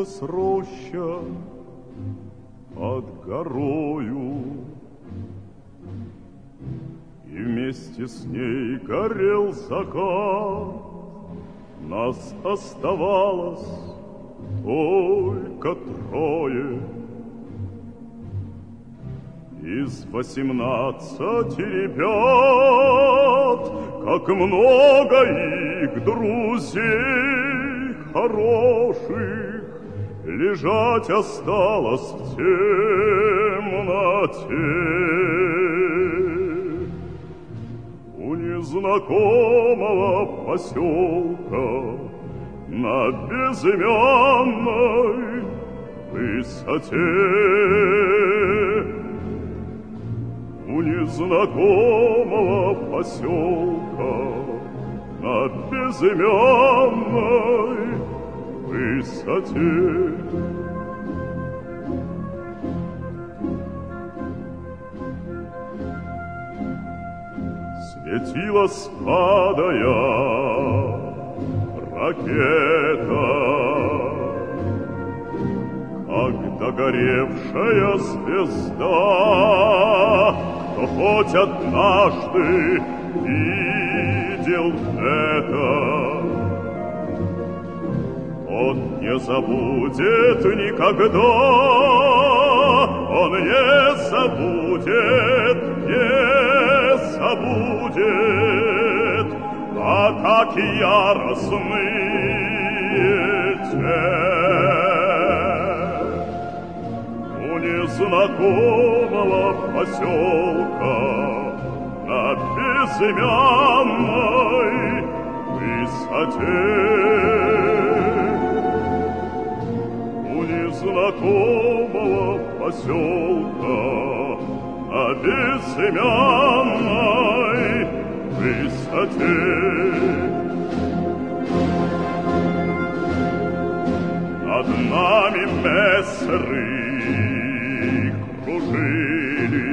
светилась роща под горою, и вместе с ней горел закат. Нас оставалось только трое. Из 18 ребят, как много их друзей хороших, лежать осталось в темноте. У незнакомого поселка на безымянной высоте. У незнакомого поселка на безымянной высоте. Светилась, падая, ракета, как догоревшая звезда. Кто хоть однажды видел это, он не забудет никогда, он не забудет, не забудет атаки яростные те. У незнакомого поселка на безымянной высоте. У незнакомого поселка на безымянной высоте. Над нами мессеры кружили,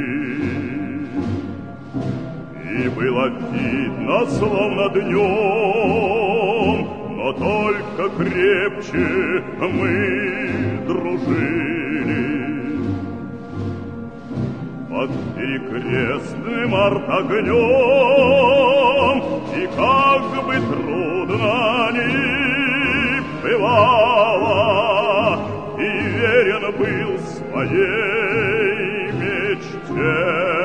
и было видно, словно днем, но только крепче мы дружили. Под перекрестным артогнем, и как бы трудно ни бывало, и верен был своей мечте.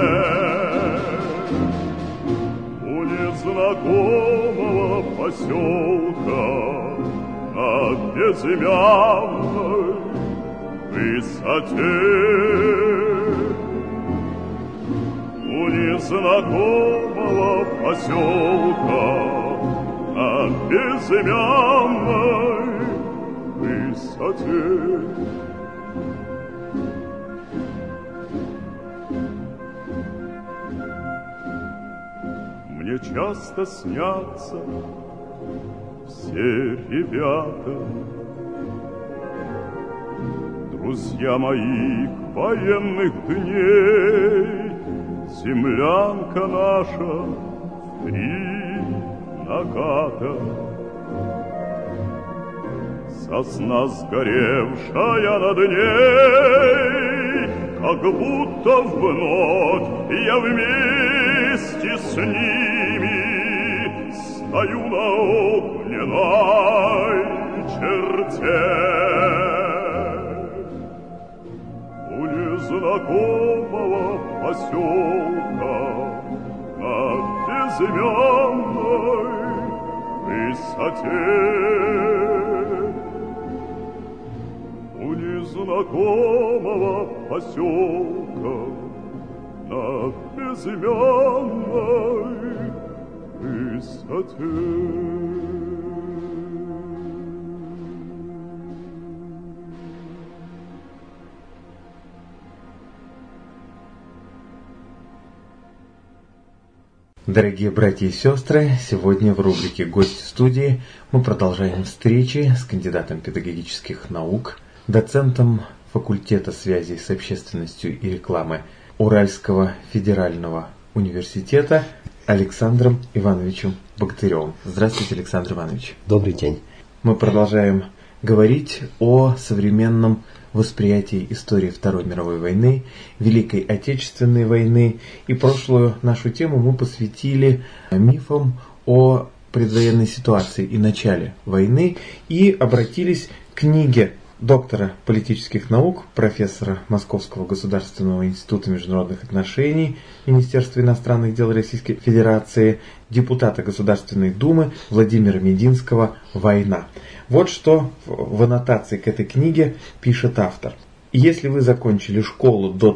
У незнакомого поселка на безымянной высоте. У незнакомого поселка на безымянной высоте. Мне часто снятся все ребята, друзья моих военных дней. Землянка наша в 3 наката, сосна сгоревшая над ней, как будто вновь я вместе с ними стою на огненной черте. У незнакомого поселка на безымянной высоте. У незнакомого поселка на безымянной высоте. Дорогие братья и сестры, сегодня в рубрике «Гость в студии» мы продолжаем встречи с кандидатом педагогических наук, доцентом факультета связи с общественностью и рекламы Уральского федерального университета Александром Ивановичем Богатыревым. Здравствуйте, Александр Иванович. Добрый день. Мы продолжаем говорить о современном восприятии истории Второй мировой войны, Великой Отечественной войны. И прошлую нашу тему мы посвятили мифам о предвоенной ситуации и начале войны и обратились к книге доктора политических наук, профессора Московского государственного института международных отношений, Министерства иностранных дел Российской Федерации, депутата Государственной Думы Владимира Мединского «Война». Вот что в аннотации к этой книге пишет автор. Если вы закончили школу до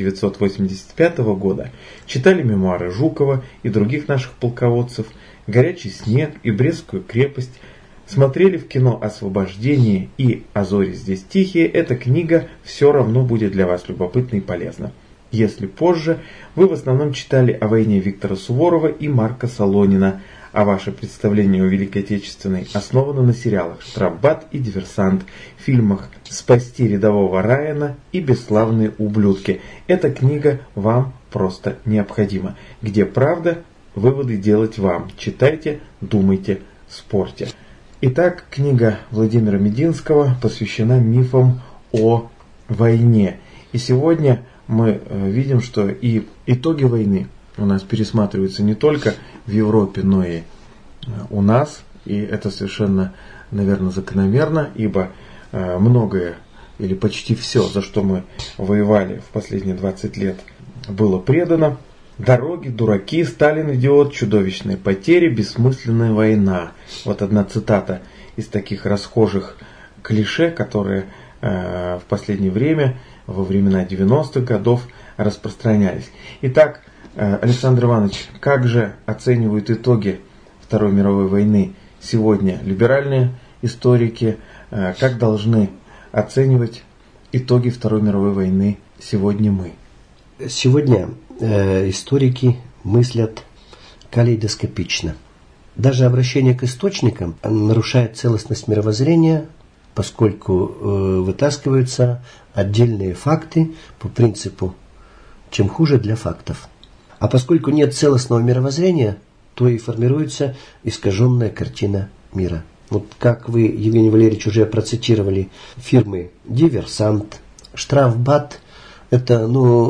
1985 года, читали мемуары Жукова и других наших полководцев, «Горячий снег» и «Брестскую крепость», смотрели в кино «Освобождение» и «А зори здесь тихие», эта книга все равно будет для вас любопытна и полезна. Если позже, вы в основном читали о войне Виктора Суворова и Марка Солонина, а ваше представление о Великой Отечественной основано на сериалах «Штрафбат» и «Диверсант», фильмах «Спасти рядового Райана» и «Бесславные ублюдки». Эта книга вам просто необходима. Где правда, выводы делать вам. Читайте, думайте, спорьте. Итак, книга Владимира Мединского посвящена мифам о войне. И сегодня мы видим, что и итоги войны у нас пересматриваются не только в Европе, но и у нас. И это совершенно, наверное, закономерно, ибо многое или почти все, за что мы воевали в последние 20 лет, было предано. Дороги, дураки, Сталин идиот, чудовищные потери, бессмысленная война. Вот одна цитата из таких расхожих клише, которые в последнее время, во времена 90-х годов, распространялись. Итак, Александр Иванович, как же оценивают итоги Второй мировой войны сегодня либеральные историки? Как должны оценивать итоги Второй мировой войны сегодня мы? Сегодня историки мыслят калейдоскопично. Даже обращение к источникам нарушает целостность мировоззрения, поскольку вытаскиваются отдельные факты по принципу «чем хуже для фактов». А поскольку нет целостного мировоззрения, то и формируется искаженная картина мира. Вот как вы, Евгений Валерьевич, уже процитировали фирмы «Диверсант», «Штрафбат», это,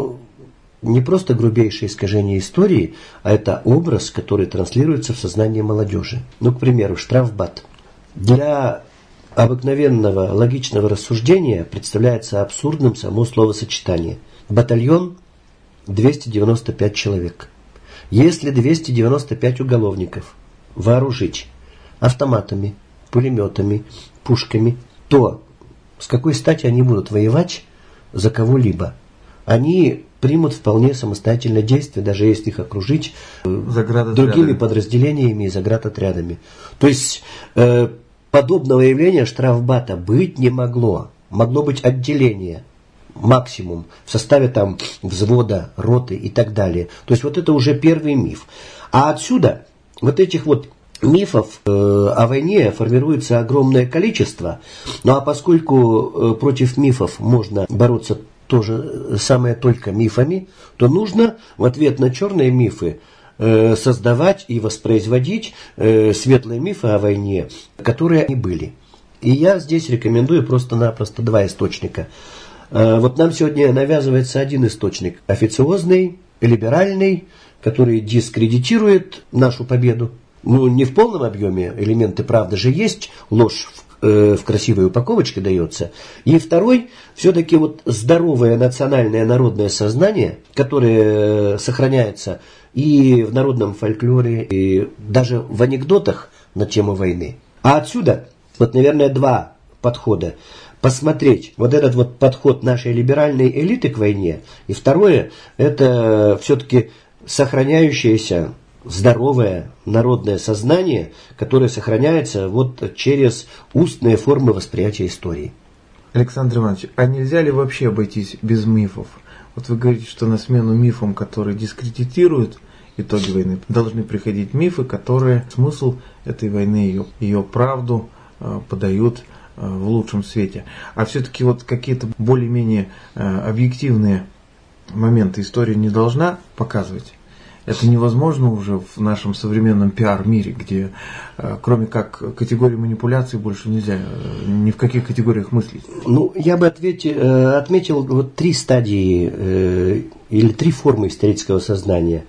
не просто грубейшее искажение истории, а это образ, который транслируется в сознание молодежи. К примеру, «Штрафбат». Для обыкновенного логичного рассуждения представляется абсурдным само словосочетание. Батальон 295 человек. Если 295 уголовников вооружить автоматами, пулеметами, пушками, то с какой стати они будут воевать за кого-либо? Они примут вполне самостоятельное действие, даже если их окружить другими подразделениями и заградотрядами. То есть подобного явления штрафбата быть не могло. Могло быть отделение, максимум, в составе взвода, роты и так далее. То есть вот это уже первый миф. А отсюда вот этих мифов о войне формируется огромное количество. А поскольку против мифов можно бороться то же самое только мифами, то нужно в ответ на черные мифы создавать и воспроизводить светлые мифы о войне, которые они были. И я здесь рекомендую просто-напросто два источника. Нам сегодня навязывается один источник, официозный, либеральный, который дискредитирует нашу победу. Не в полном объеме, элементы правды же есть, ложь в красивой упаковочке дается. И второй, все-таки здоровое национальное народное сознание, которое сохраняется и в народном фольклоре, и даже в анекдотах на тему войны. А отсюда, наверное, два подхода. Посмотреть этот подход нашей либеральной элиты к войне. И второе, это все-таки сохраняющееся здоровое народное сознание, которое сохраняется через устные формы восприятия истории. Александр Иванович, а нельзя ли вообще обойтись без мифов? Вы говорите, что на смену мифам, которые дискредитируют итоги войны, должны приходить мифы, которые смысл этой войны, ее правду подают в лучшем свете. А все-таки какие-то более-менее объективные моменты история не должна показывать. Это невозможно уже в нашем современном пиар-мире, где кроме как категории манипуляций больше нельзя ни в каких категориях мыслить. Ну, я бы отметил вот 3 стадии или 3 формы исторического сознания.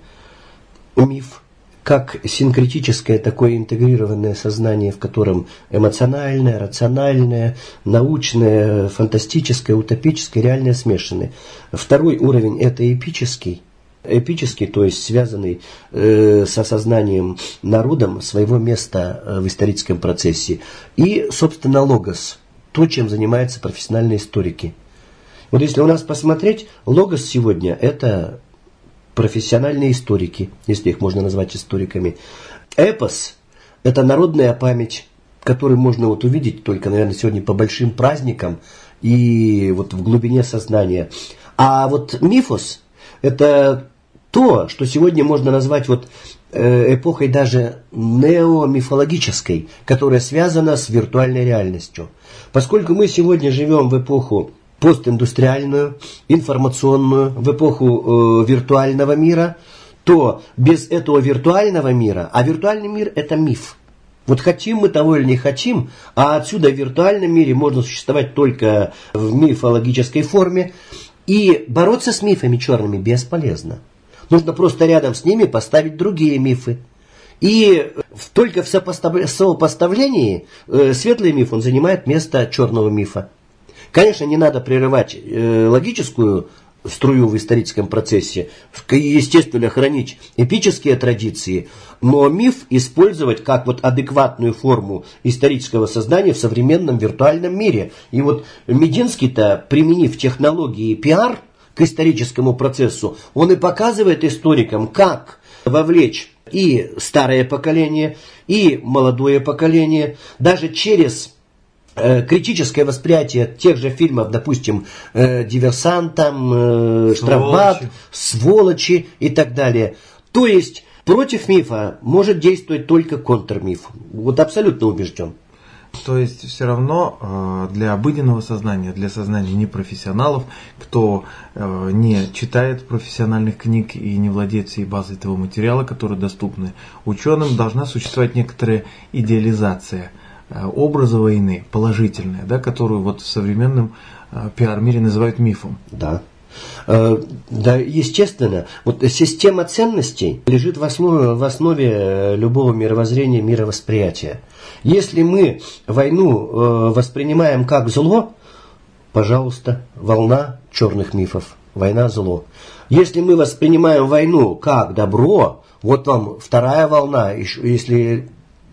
Миф, как синкретическое такое интегрированное сознание, в котором эмоциональное, рациональное, научное, фантастическое, утопическое, реальное смешаны. Второй уровень – это эпический. Эпический, то есть связанный с осознанием народом своего места в историческом процессе. И, собственно, логос, то, чем занимаются профессиональные историки. Вот если у нас посмотреть, логос сегодня – это профессиональные историки, если их можно назвать историками. Эпос – это народная память, которую можно вот увидеть только, наверное, сегодня по большим праздникам и вот в глубине сознания. А вот мифос – это то, что сегодня можно назвать вот эпохой даже неомифологической, которая связана с виртуальной реальностью. Поскольку мы сегодня живем в эпоху постиндустриальную, информационную, в эпоху виртуального мира, то без этого виртуального мира, а виртуальный мир – это миф. Вот хотим мы того или не хотим, а отсюда в виртуальном мире можно существовать только в мифологической форме, и бороться с мифами черными бесполезно. Нужно просто рядом с ними поставить другие мифы. И только в сопоставлении светлый миф, он занимает место черного мифа. Конечно, не надо прерывать логическую струю в историческом процессе, естественно, хранить эпические традиции, но миф использовать как вот адекватную форму исторического сознания в современном виртуальном мире. И вот Мединский-то, применив технологии пиар к историческому процессу, он и показывает историкам, как вовлечь и старое поколение, и молодое поколение, даже через критическое восприятие тех же фильмов, допустим, «Диверсант», «Штрафбат», «Сволочи» и так далее. То есть против мифа может действовать только контрмиф. Вот абсолютно убежден. То есть все равно для обыденного сознания, для сознания непрофессионалов, кто не читает профессиональных книг и не владеет всей базой того материала, которые доступны ученым, должна существовать некоторая идеализация образа войны, положительная, да, которую вот в современном пиар-мире называют мифом. Да. Да, естественно, вот система ценностей лежит в основе любого мировоззрения, мировосприятия. Если мы войну воспринимаем как зло, пожалуйста, волна черных мифов, война зло. Если мы воспринимаем войну как добро, вот вам вторая волна, если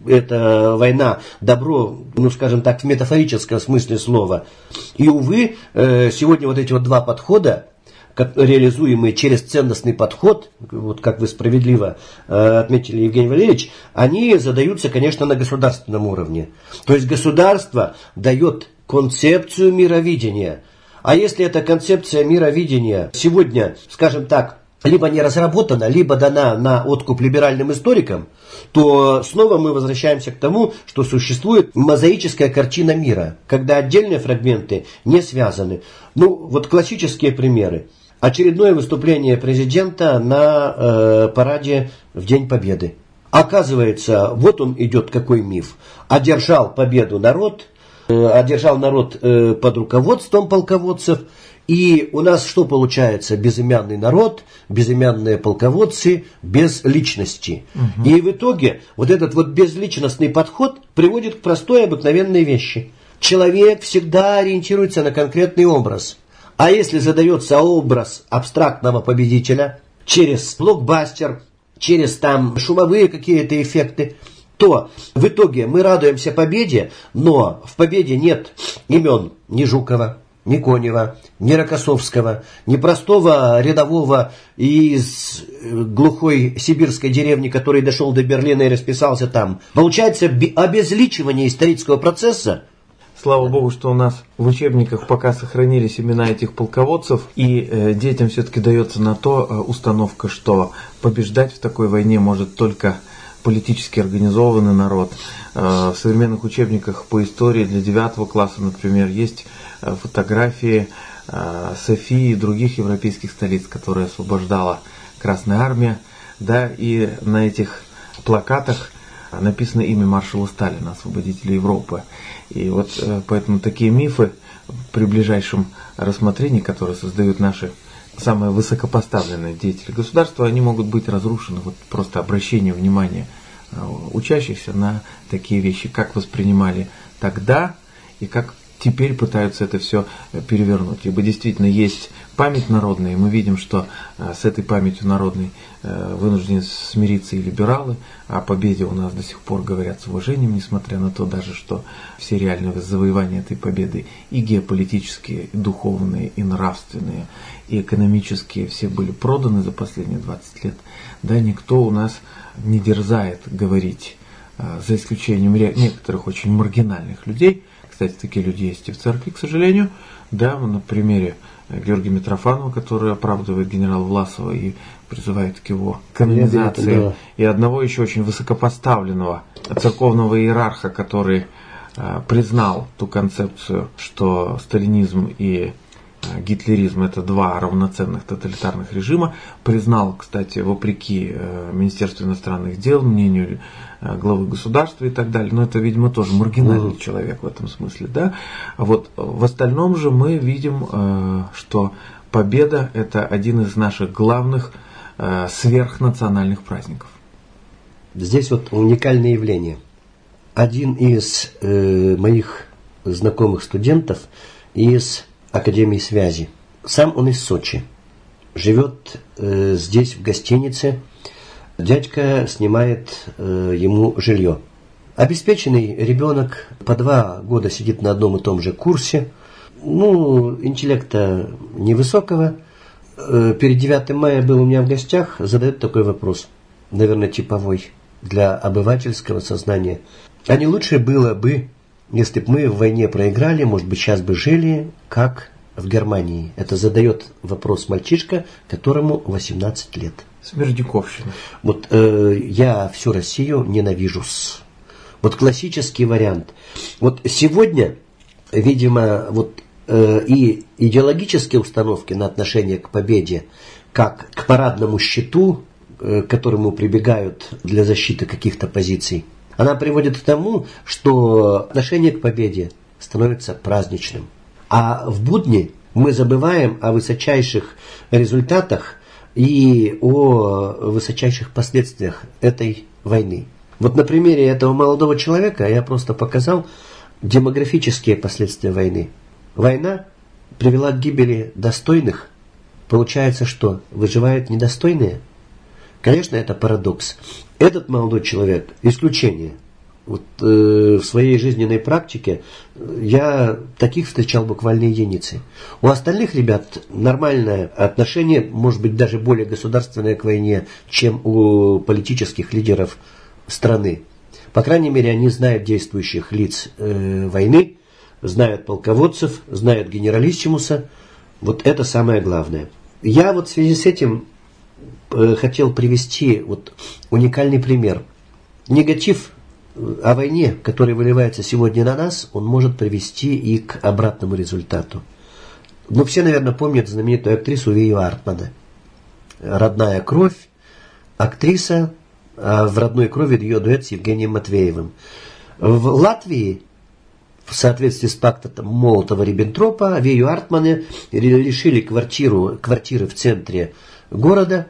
это война, добро, ну скажем так, в метафорическом смысле слова. И, увы, сегодня вот эти вот 2 подхода, реализуемые через ценностный подход, вот как вы справедливо отметили, Евгений Валерьевич, они задаются, конечно, на государственном уровне. То есть государство дает концепцию мировидения. А если эта концепция мировидения сегодня, скажем так, либо не разработана, либо дана на откуп либеральным историкам, то снова мы возвращаемся к тому, что существует мозаическая картина мира, когда отдельные фрагменты не связаны. Ну, вот классические примеры. Очередное выступление президента на параде в День Победы. Оказывается, вот он идет какой миф. Одержал победу народ, одержал народ под руководством полководцев. И у нас что получается? Безымянный народ, безымянные полководцы, без личности. Угу. И в итоге вот этот вот безличностный подход приводит к простой обыкновенной вещи. Человек всегда ориентируется на конкретный образ. А если задается образ абстрактного победителя через блокбастер, через там шумовые какие-то эффекты, то в итоге мы радуемся победе, но в победе нет имен ни Жукова, ни Конева, ни Рокоссовского, ни простого рядового из глухой сибирской деревни, который дошел до Берлина и расписался там. Получается обезличивание исторического процесса. Слава Богу, что у нас в учебниках пока сохранились имена этих полководцев, и детям все-таки дается на то установка, что побеждать в такой войне может только политически организованный народ. В современных учебниках по истории для 9 класса, например, есть фотографии Софии и других европейских столиц, которые освобождала Красная Армия. да, и на этих плакатах написано имя маршала Сталина, освободителя Европы. И вот поэтому такие мифы при ближайшем рассмотрении, которые создают наши самые высокопоставленные деятели государства, они могут быть разрушены вот просто обращением внимания учащихся на такие вещи, как воспринимали тогда и как теперь пытаются это все перевернуть. Ибо действительно есть память народная, и мы видим, что с этой памятью народной вынуждены смириться и либералы. О победе у нас до сих пор говорят с уважением, несмотря на то даже, что все реальные завоевания этой победы и геополитические, и духовные, и нравственные, и экономические все были проданы за последние 20 лет. Да, никто у нас не дерзает говорить, за исключением некоторых очень маргинальных людей. Кстати, такие люди есть и в церкви, к сожалению. Да, на примере Георгия Митрофанова, который оправдывает генерала Власова и призывает к его канонизации. Да. И одного еще очень высокопоставленного церковного иерарха, который признал ту концепцию, что сталинизм и гитлеризм — это два равноценных тоталитарных режима. Признал, кстати, вопреки Министерству иностранных дел, мнению главы государства и так далее. Но это, видимо, тоже маргинальный человек в этом смысле. Да? А вот в остальном же мы видим, что победа — это один из наших главных сверхнациональных праздников. Здесь вот уникальное явление. Один из моих знакомых студентов из Академии связи. Сам он из Сочи. Живет здесь в гостинице. Дядька снимает ему жилье. Обеспеченный ребенок, по 2 года сидит на одном и том же курсе. Интеллекта невысокого. Перед 9 мая был у меня в гостях, задает такой вопрос, наверное, типовой для обывательского сознания. А не лучше было бы, если бы мы в войне проиграли, может быть, сейчас бы жили, как в Германии? Это задает вопрос мальчишка, которому 18 лет. Смердяковщина. Вот я всю Россию ненавижу. Вот классический вариант. Вот сегодня, видимо, вот и идеологические установки на отношение к победе, как к парадному щиту, к которому прибегают для защиты каких-то позиций, она приводит к тому, что отношение к победе становится праздничным. А в будни мы забываем о высочайших результатах и о высочайших последствиях этой войны. Вот на примере этого молодого человека я просто показал демографические последствия войны. Война привела к гибели достойных. Получается, что выживают недостойные? Конечно, это парадокс. Этот молодой человек – исключение. Вот, в своей жизненной практике я таких встречал буквально единицы. У остальных ребят нормальное отношение, может быть, даже более государственное к войне, чем у политических лидеров страны. По крайней мере, они знают действующих лиц войны, знают полководцев, знают генералиссимуса. Вот это самое главное. Я вот в связи с этим хотел привести вот уникальный пример. Негатив о войне, который выливается сегодня на нас, он может привести и к обратному результату. Ну, все, наверное, помнят знаменитую актрису Вию Артмане. «Родная кровь», актриса, а в «Родной крови» ее дуэт с Евгением Матвеевым. В Латвии, в соответствии с пактом Молотова-Риббентропа, Вию Артмане лишили квартиры в центре города.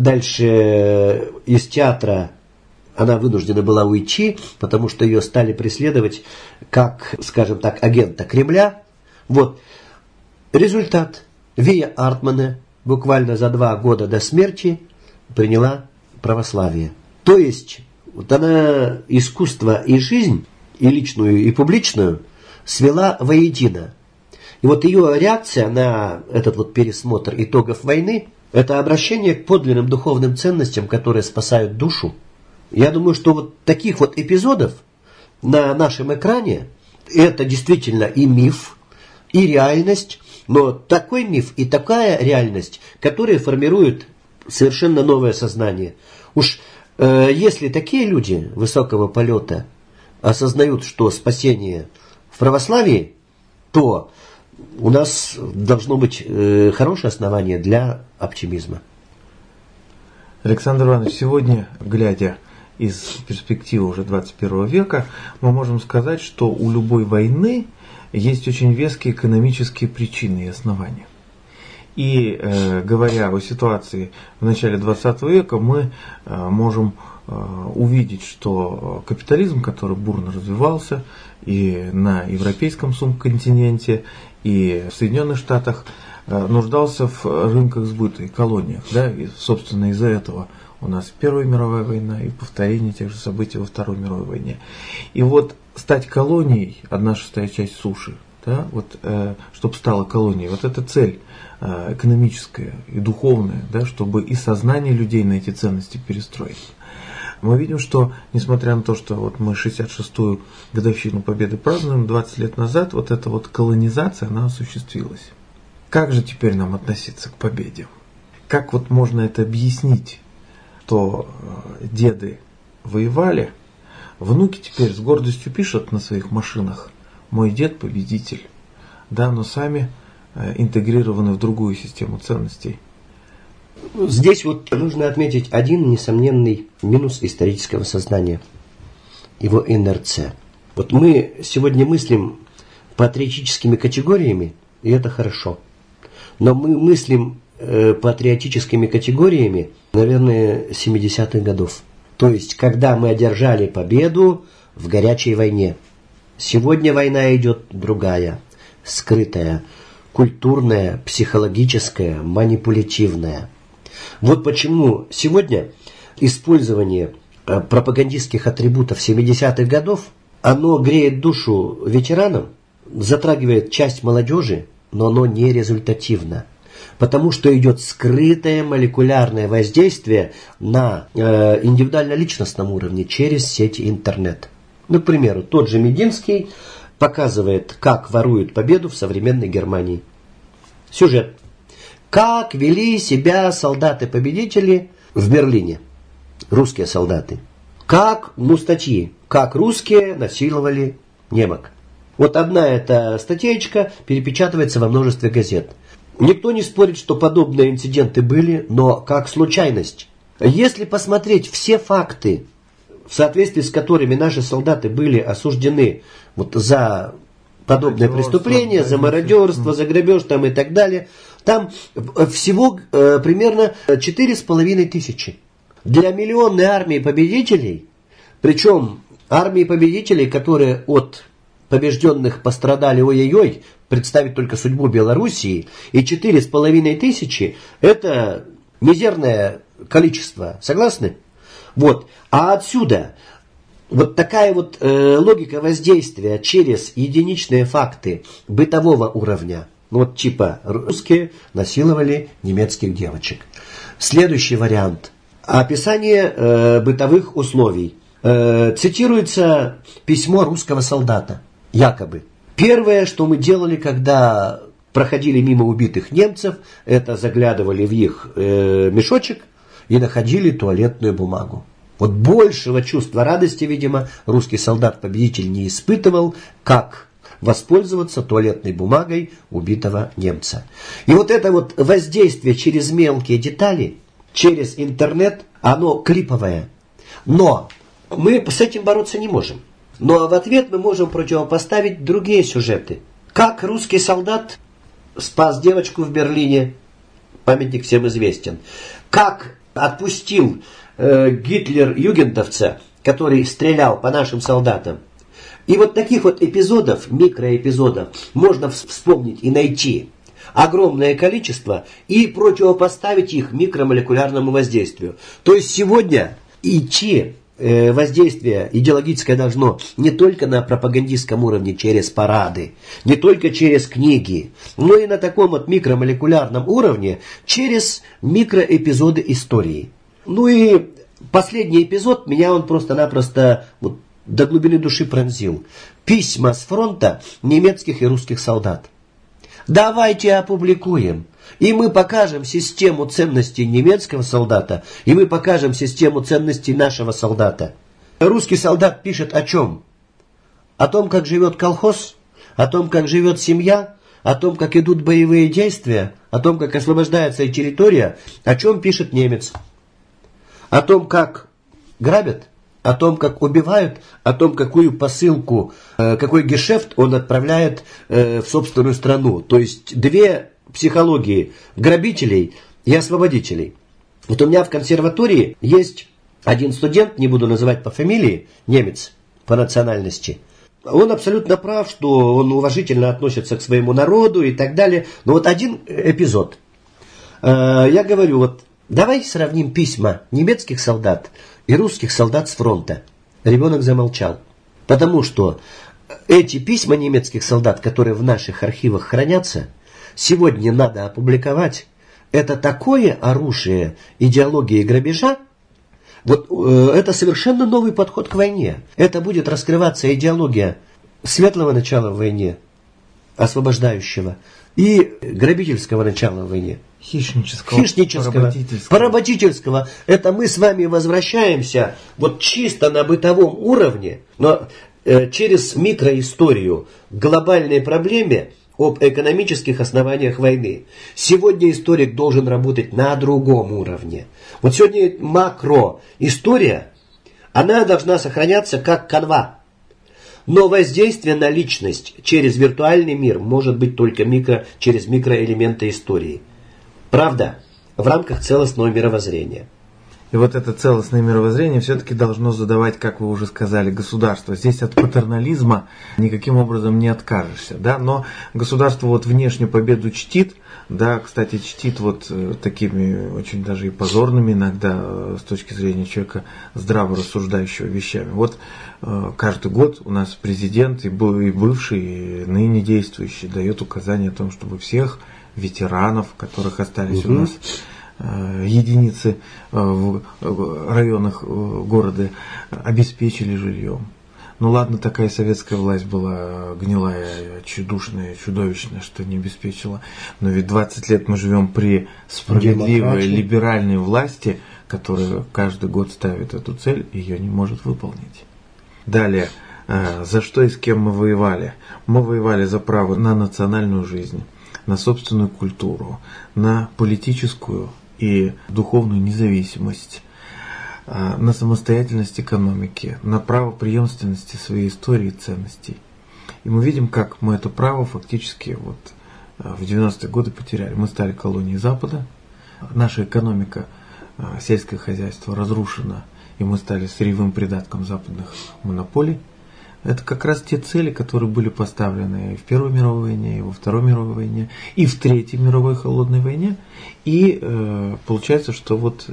Дальше из театра она вынуждена была уйти, потому что ее стали преследовать как, скажем так, агента Кремля. Вот. Результат. Вия Артмане буквально за 2 года до смерти приняла православие. То есть вот она искусство и жизнь, и личную, и публичную, свела воедино. И вот ее реакция на этот вот пересмотр итогов войны – это обращение к подлинным духовным ценностям, которые спасают душу. Я думаю, что вот таких вот эпизодов на нашем экране – это действительно и миф, и реальность, но такой миф и такая реальность, которые формируют совершенно новое сознание. Уж если такие люди высокого полета осознают, что спасение в православии, то у нас должно быть хорошее основание для оптимизма. Александр Иванович, сегодня, глядя из перспективы уже 21 века, мы можем сказать, что у любой войны есть очень веские экономические причины и основания. И говоря о ситуации в начале 20 века, мы можем увидеть, что капитализм, который бурно развивался и на европейском субконтиненте, и в Соединенных Штатах, нуждался в рынках сбыта и колониях. Да? И, собственно, из-за этого у нас Первая мировая война и повторение тех же событий во Второй мировой войне. И вот стать колонией, 1/6 часть суши, да, вот, чтобы стала колонией, вот это цель экономическая и духовная, да, чтобы и сознание людей на эти ценности перестроить. Мы видим, что, несмотря на то, что вот мы 66-ю годовщину Победы празднуем, 20 лет назад вот эта вот колонизация, она осуществилась. Как же теперь нам относиться к победе? Как вот можно это объяснить, что деды воевали, внуки теперь с гордостью пишут на своих машинах: «Мой дед победитель», да, но сами интегрированы в другую систему ценностей. Здесь вот нужно отметить один несомненный минус исторического сознания, его инерция. Вот мы сегодня мыслим патриотическими категориями, и это хорошо. Но мы мыслим патриотическими категориями, наверное, 70-х годов. То есть, когда мы одержали победу в горячей войне. Сегодня война идет другая, скрытая, культурная, психологическая, манипулятивная. Вот почему сегодня использование пропагандистских атрибутов 70-х годов, оно греет душу ветеранам, затрагивает часть молодежи, но оно не результативно. Потому что идет скрытое молекулярное воздействие на индивидуально-личностном уровне через сети интернет. Например, тот же Мединский показывает, как воруют победу в современной Германии. Сюжет. Как вели себя солдаты-победители в Берлине, русские солдаты. Статьи, как русские насиловали немок. Вот одна эта статейка перепечатывается во множестве газет. Никто не спорит, что подобные инциденты были, но как случайность. Если посмотреть все факты, в соответствии с которыми наши солдаты были осуждены вот за подобное преступление, за мародерство, за грабеж там и так далее, там всего примерно 4500. Для миллионной армии победителей, причем армии победителей, которые от побежденных пострадали ой-ой-ой, представить только судьбу Белоруссии, и 4500 это мизерное количество. Согласны? Вот. А отсюда вот такая вот логика воздействия через единичные факты бытового уровня. Вот типа русские насиловали немецких девочек. Следующий вариант. Описание бытовых условий. Цитируется письмо русского солдата. Якобы. Первое, что мы делали, когда проходили мимо убитых немцев, это заглядывали в их мешочек и находили туалетную бумагу. Вот большего чувства радости, видимо, русский солдат-победитель не испытывал, как воспользоваться туалетной бумагой убитого немца. И вот это вот воздействие через мелкие детали, через интернет, оно клиповое. Но мы с этим бороться не можем. Но в ответ мы можем противопоставить другие сюжеты. Как русский солдат спас девочку в Берлине, памятник всем известен. Как отпустил Гитлер югентовца, который стрелял по нашим солдатам. И вот таких вот эпизодов, микроэпизодов, можно вспомнить и найти огромное количество и противопоставить их микромолекулярному воздействию. То есть сегодня идти воздействие идеологическое должно не только на пропагандистском уровне через парады, не только через книги, но и на таком вот микромолекулярном уровне через микроэпизоды истории. Ну и последний эпизод, меня он просто-напросто вот до глубины души пронзил. Письма с фронта немецких и русских солдат. Давайте опубликуем. И мы покажем систему ценностей немецкого солдата, и мы покажем систему ценностей нашего солдата. Русский солдат пишет о чем? О том, как живет колхоз, о том, как живет семья, о том, как идут боевые действия, о том, как освобождается территория. О чем пишет немец? о том, как грабят, о том, как убивают, о том, какую посылку, какой гешефт он отправляет в собственную страну. То есть две психологии грабителей и освободителей. Вот у меня в консерватории есть один студент, не буду называть по фамилии, немец по национальности. Он абсолютно прав, что он уважительно относится к своему народу и так далее. Но вот один эпизод. Я говорю, вот давай сравним письма немецких солдат и русских солдат с фронта. Ребенок замолчал. Потому что эти письма немецких солдат, которые в наших архивах хранятся, сегодня надо опубликовать. Это такое оружие идеологии грабежа. Вот это совершенно новый подход к войне. Это будет раскрываться идеология светлого начала в войне, освобождающего, и грабительского начала в войне. Хищнического, поработительского. Это мы с вами возвращаемся вот чисто на бытовом уровне, но через микроисторию к глобальной проблеме об экономических основаниях войны. Сегодня историк должен работать на другом уровне. Вот сегодня макроистория, она должна сохраняться как канва. Но воздействие на личность через виртуальный мир может быть только через микроэлементы истории. Правда, в рамках целостного мировоззрения. И вот это целостное мировоззрение все-таки должно задавать, как вы уже сказали, государство. Здесь от патернализма никаким образом не откажешься. Да? Но государство вот внешне победу чтит, да, кстати, чтит вот такими очень даже и позорными иногда с точки зрения человека здраво рассуждающего вещами. Вот каждый год у нас президент и бывший, и ныне действующий дает указания о том, чтобы всех ветеранов, которых остались у нас единицы в районах города, обеспечили жильем. Ну ладно, такая советская власть была гнилая, чудушная, чудовищная, что не обеспечила. Но ведь 20 лет мы живем при справедливой, либеральной власти, которая каждый год ставит эту цель и ее не может выполнить. Далее, за что и с кем мы воевали? Мы воевали за право на национальную жизнь, на собственную культуру, на политическую и духовную независимость, на самостоятельность экономики, на право преемственности своей истории и ценностей. И мы видим, как мы это право фактически вот в 90-е годы потеряли. Мы стали колонией Запада, наша экономика, сельское хозяйство разрушено, и мы стали сырьевым придатком западных монополий. Это как раз те цели, которые были поставлены и в Первой мировой войне, и во Второй мировой войне, и в Третьей мировой холодной войне. И получается, что вот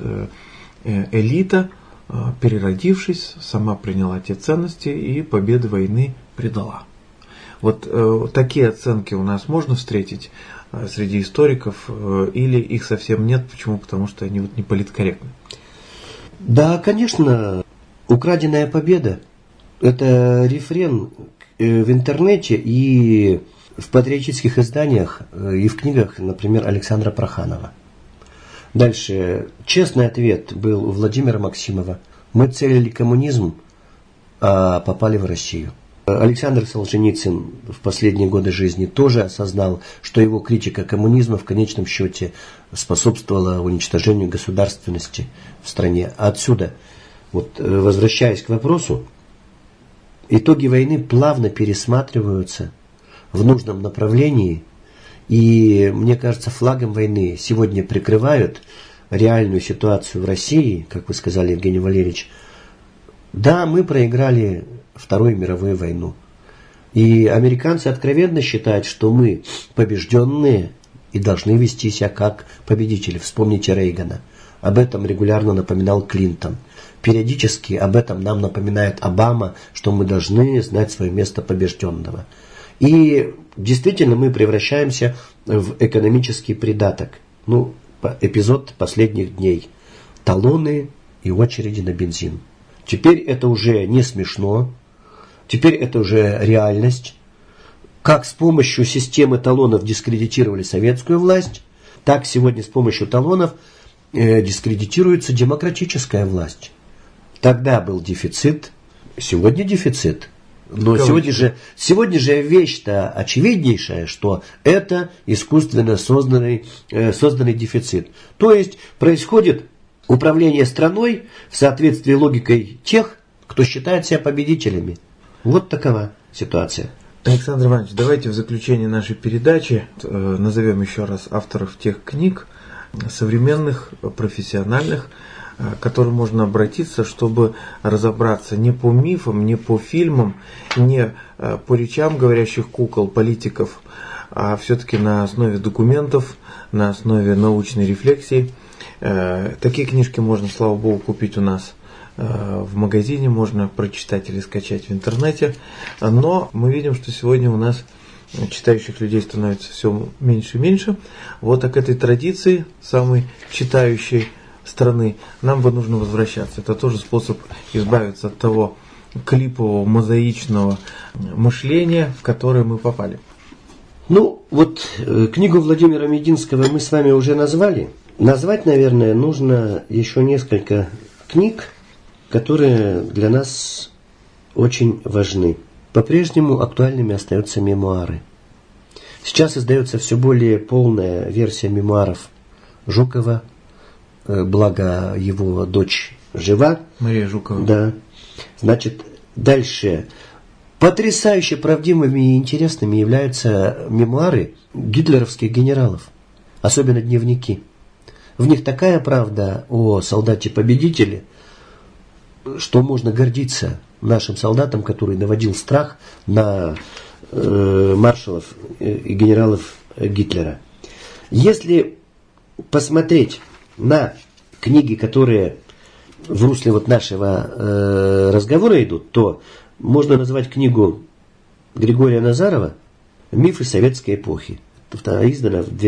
элита, переродившись, сама приняла те ценности и победы войны предала. Вот такие оценки у нас можно встретить среди историков, или их совсем нет? Почему? Потому что они вот не политкорректны. Да, конечно, украденная победа. Это рефрен в интернете и в патриотических изданиях, и в книгах, например, Александра Проханова. Дальше. Честный ответ был у Владимира Максимова. Мы целили коммунизм, а попали в Россию. Александр Солженицын в последние годы жизни тоже осознал, что его критика коммунизма в конечном счете способствовала уничтожению государственности в стране. Отсюда, вот, возвращаясь к вопросу, итоги войны плавно пересматриваются в нужном направлении, и, мне кажется, флагом войны сегодня прикрывают реальную ситуацию в России, как вы сказали, Евгений Валерьевич. Да, мы проиграли Вторую мировую войну. И американцы откровенно считают, что мы побежденные и должны вести себя как победители. Вспомните Рейгана. Об этом регулярно напоминал Клинтон. Периодически об этом нам напоминает Обама, что мы должны знать свое место побежденного. И действительно мы превращаемся в экономический придаток. Ну, эпизод последних дней. Талоны и очереди на бензин. Теперь это уже не смешно. Теперь это уже реальность. Как с помощью системы талонов дискредитировали советскую власть, так сегодня с помощью талонов дискредитируется демократическая власть. Тогда был дефицит, сегодня дефицит. Но сегодня же вещь-то очевиднейшая, что это искусственно созданный дефицит. То есть происходит управление страной в соответствии с логикой тех, кто считает себя победителями. Вот такова ситуация. Александр Иванович, давайте в заключение нашей передачи назовем еще раз авторов тех книг, современных, профессиональных, к которым можно обратиться, чтобы разобраться не по мифам, не по фильмам, не по речам говорящих кукол, политиков, а все-таки на основе документов, на основе научной рефлексии. Такие книжки можно, слава богу, купить у нас в магазине, можно прочитать или скачать в интернете. Но мы видим, что сегодня у нас читающих людей становится все меньше и меньше. Вот к этой традиции, самой читающей страны, нам бы нужно возвращаться. Это тоже способ избавиться от того клипового, мозаичного мышления, в которое мы попали. Ну, вот книгу Владимира Мединского мы с вами уже назвали. Назвать, наверное, нужно еще несколько книг, которые для нас очень важны. По-прежнему актуальными остаются мемуары. Сейчас издается все более полная версия мемуаров Жукова, благо его дочь жива. Мария Жукова. Да. Значит, дальше. Потрясающе правдивыми и интересными являются мемуары гитлеровских генералов, особенно дневники. В них такая правда о солдате-победителе, что можно гордиться нашим солдатам, который наводил страх на маршалов и генералов Гитлера. Если посмотреть на книги, которые в русле вот нашего разговора идут, то можно назвать книгу Григория Назарова «Мифы советской эпохи». Издана в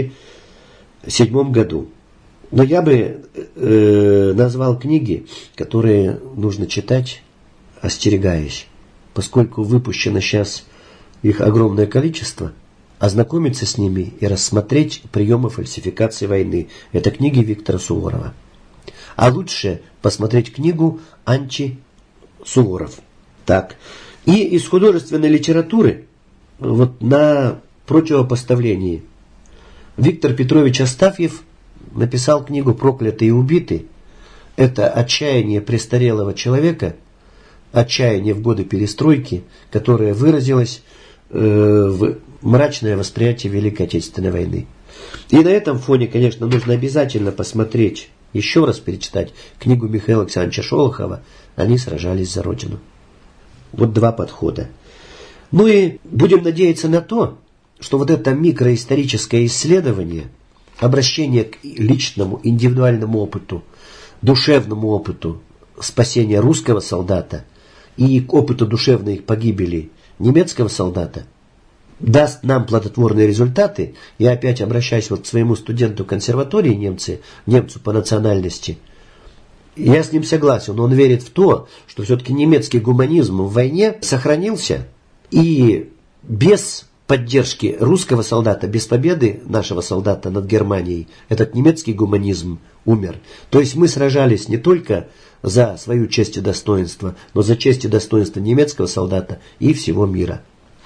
2007 году. Но я бы назвал книги, которые нужно читать, остерегаясь, поскольку выпущено сейчас их огромное количество, ознакомиться с ними и рассмотреть приемы фальсификации войны. Это книги Виктора Суворова. А лучше посмотреть книгу «Анти-Суворов». Так. И из художественной литературы вот на противопоставлении Виктор Петрович Астафьев написал книгу «Проклятый и убитый». Это отчаяние престарелого человека, отчаяние в годы перестройки, которое выразилось в мрачное восприятие Великой Отечественной войны. И на этом фоне, конечно, нужно обязательно посмотреть, еще раз перечитать книгу Михаила Александровича Шолохова «Они сражались за Родину». Вот два подхода. Ну и будем надеяться на то, что вот это микроисторическое исследование, обращение к личному, индивидуальному опыту, душевному опыту спасения русского солдата и к опыту душевной погибели немецкого солдата даст нам плодотворные результаты. Я опять обращаюсь вот к своему студенту консерватории, немцу по национальности. Я с ним согласен, он верит в то, что все-таки немецкий гуманизм в войне сохранился, и без поддержки русского солдата, без победы нашего солдата над Германией, этот немецкий гуманизм умер. То есть мы сражались не только за свою честь и достоинство, но за честь и достоинство немецкого солдата и всего мира.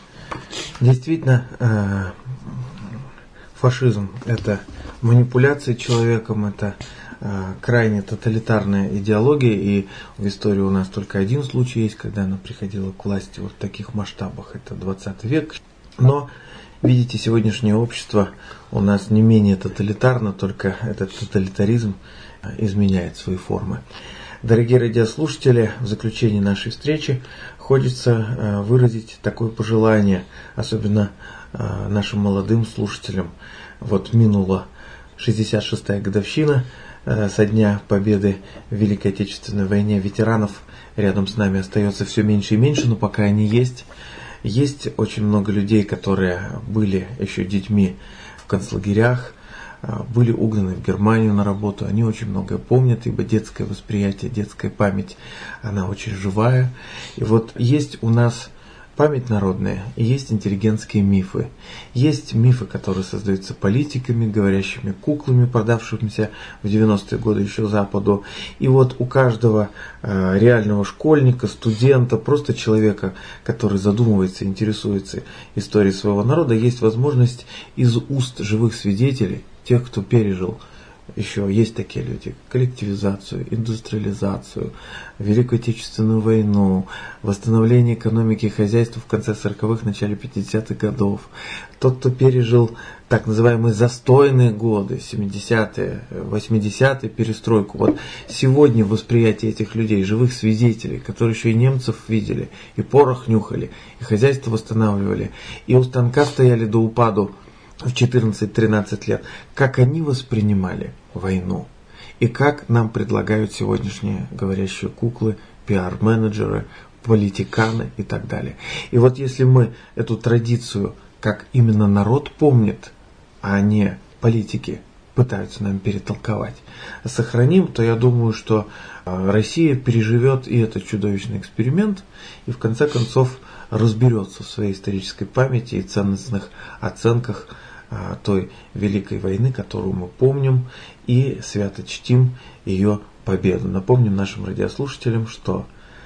Действительно, фашизм – это манипуляция человеком, это крайне тоталитарная идеология, и в истории у нас только один случай есть, когда она приходила к власти вот в таких масштабах, это 20 век. Но, видите, сегодняшнее общество у нас не менее тоталитарно, только этот тоталитаризм изменяет свои формы. Дорогие радиослушатели, в заключении нашей встречи хочется выразить такое пожелание, особенно нашим молодым слушателям. Вот минула 66-я годовщина со дня победы в Великой Отечественной войне. Ветеранов рядом с нами остается все меньше и меньше, но пока они есть. Есть очень много людей, которые были еще детьми в концлагерях, были угнаны в Германию на работу. Они очень многое помнят, ибо детское восприятие, детская память, она очень живая. И вот есть у нас память народная, и есть интеллигентские мифы. Есть мифы, которые создаются политиками, говорящими куклами, продавшимися в 90-е годы еще Западу. И вот у каждого реального школьника, студента, просто человека, который задумывается, интересуется историей своего народа, есть возможность из уст живых свидетелей, тех, кто пережил еще есть такие люди: коллективизацию, индустриализацию, Великую Отечественную войну, восстановление экономики и хозяйства в конце 40-х, начале 50-х годов. Тот, кто пережил так называемые застойные годы, 70-е, 80-е, перестройку. Вот сегодня восприятие этих людей, живых свидетелей, которые еще и немцев видели, и порох нюхали, и хозяйство восстанавливали, и у станка стояли до упаду в 14-13 лет, как они воспринимали войну, и как нам предлагают сегодняшние говорящие куклы, пиар-менеджеры, политиканы и так далее. И вот если мы эту традицию, как именно народ помнит, а не политики пытаются нам перетолковать, сохраним, то я думаю, что Россия переживет и этот чудовищный эксперимент, и в конце концов разберется в своей исторической памяти и ценностных оценках той Великой войны, которую мы помним, и свято чтим ее победу. Напомним нашим радиослушателям, что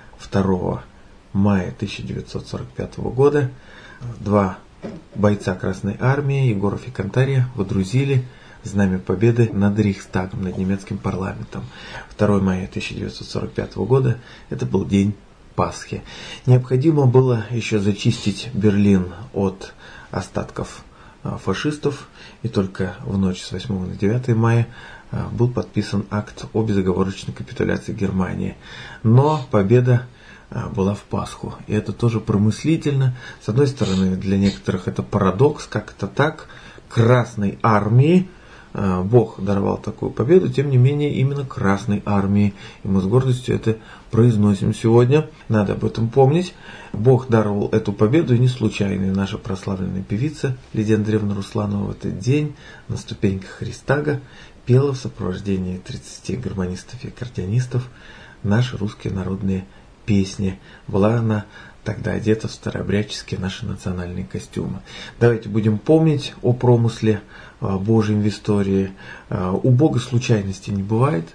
2 мая 1945 года два бойца Красной Армии, Егоров и Кантария, водрузили знамя победы над Рейхстагом, над немецким парламентом. 2 мая 1945 года это был день Пасхи. Необходимо было еще зачистить Берлин от остатков фашистов, и только в ночь с 8 на 9 мая был подписан акт о безоговорочной капитуляции Германии. Но победа была в Пасху, и это тоже промыслительно. С одной стороны, для некоторых это парадокс, как это так, Красной Армии Бог даровал такую победу, тем не менее именно Красной Армии, и мы с гордостью это произносим сегодня, надо об этом помнить. Бог даровал эту победу, и не случайно наша прославленная певица Лидия Андреевна Русланова в этот день на ступеньках Рейхстага пела в сопровождении 30 гармонистов и аккордеонистов наши русские народные песни. Была она тогда одета в старообрядческие наши национальные костюмы. Давайте будем помнить о промысле Божьем в истории. У Бога случайностей не бывает.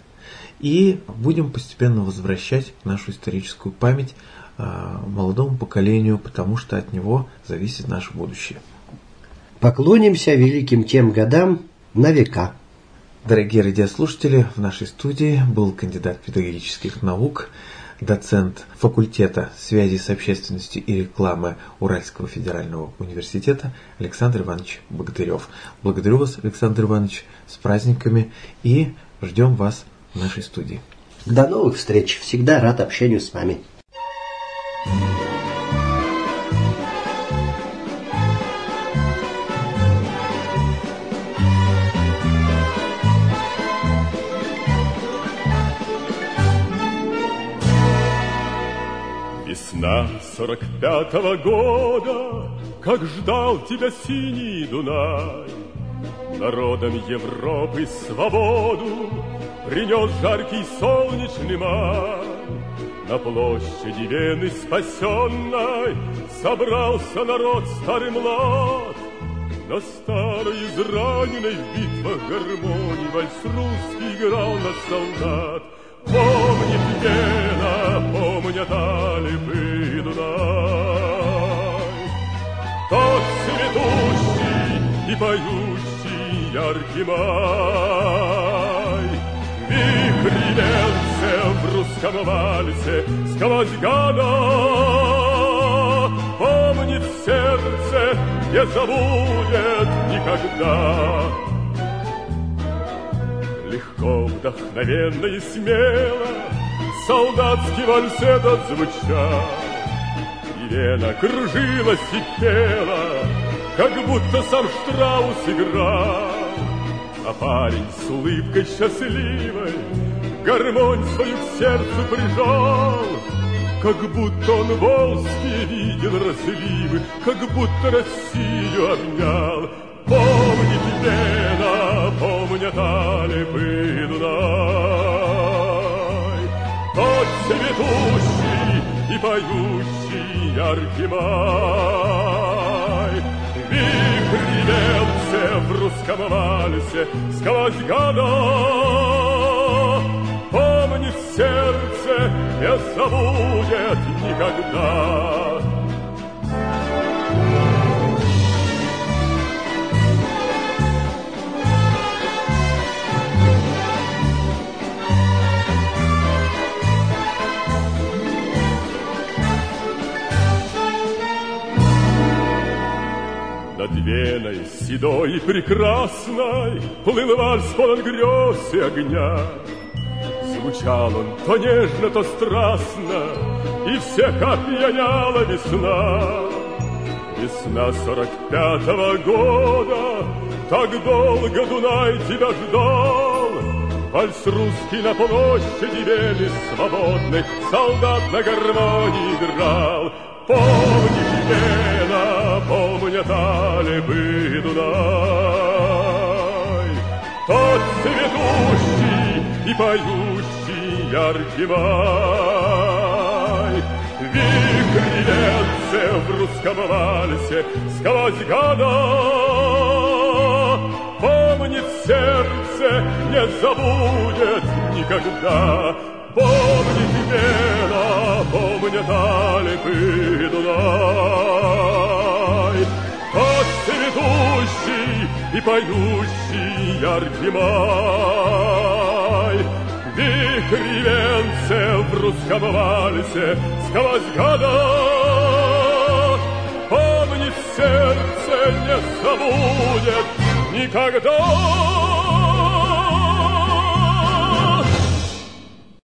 И будем постепенно возвращать нашу историческую память молодому поколению, потому что от него зависит наше будущее. Поклонимся великим тем годам на века. Дорогие радиослушатели, в нашей студии был кандидат педагогических наук, доцент факультета связи с общественностью и рекламы Уральского федерального университета Александр Иванович Богатырев. Благодарю вас, Александр Иванович, с праздниками, и ждем вас в нашей студии. До новых встреч. Всегда рад общению с вами. Весна 45-го года, как ждал тебя синий Дунай, народам Европы свободу принес жаркий солнечный май. На площади Вены спасенной собрался народ старый млад. На старой израненной в битвах гармонии вальс русский играл на солдат. Помнит Вена, помнят Альпы и Дунай, тот цветущий и поющий яркий май. Вихрь венце в русском вальсе сквозь года помнит сердце, не забудет никогда. Легко, вдохновенно и смело солдатский вальс отзвучал, и Вена кружилась и пела, как будто сам Штраус играл. А парень с улыбкой счастливой гармонь свою к сердцу прижал, как будто он волжские видел разливы, как будто Россию обнял. Помнит Вена, помнят Альпы и Дунай, тот цветущий и поющий яркий май. Вихрь венце в русском вальсе сквозь года помнит сердце, не забудет никогда. Над Веной седой и прекрасной плыл вальс полон грез и огня. Звучал он то нежно, то страстно, и всех опьяняла весна. Весна 45-го года, так долго Дунай тебя ждал. Вальс русский на площади Вены свободных солдат на гармонии играл. Помнишь, Вена, помнят Алепы и Дунай, тот цветущий и поющий яркий май. Вихрь венце в русском вальсе сквозь года помнит сердце, не забудет никогда. Помнит Вена, помнят Алепы и Дунай, тот цветущий и поющий яркий май. Вихрь венце в русском вальсе сквозь года помнит сердце, не забудет никогда.